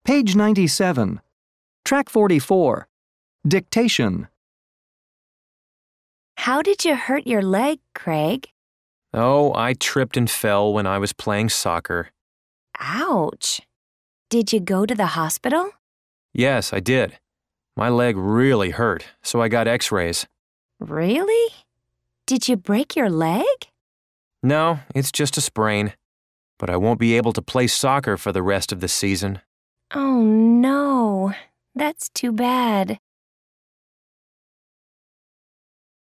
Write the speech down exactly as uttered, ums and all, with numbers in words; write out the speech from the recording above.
Page ninety-seven. Track forty-four. Dictation. How did you hurt your leg, Craig? Oh, I tripped and fell when I was playing soccer. Ouch. Did you go to the hospital? Yes, I did. My leg really hurt, so I got x-rays. Really? Did you break your leg? No, it's just a sprain. But I won't be able to play soccer for the rest of the season. Oh, no. That's too bad.